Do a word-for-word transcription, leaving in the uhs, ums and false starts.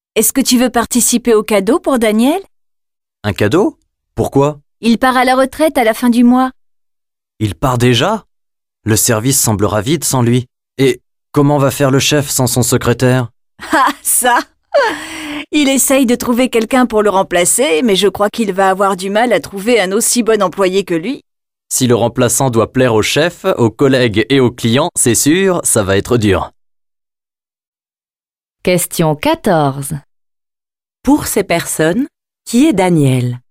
Est-ce que tu veux participer au cadeau pour Daniel? Un cadeau? Pourquoi? Il part à la retraite à la fin du mois. Il part déjà? Le service semblera vide sans lui. Et comment va faire le chef sans son secrétaire? Ah, ça! Il essaye de trouver quelqu'un pour le remplacer, mais je crois qu'il va avoir du mal à trouver un aussi bon employé que lui. Si le remplaçant doit plaire au chef, aux collègues et aux clients, c'est sûr, ça va être dur. Question quatorze. Pour ces personnes, qui est Daniel?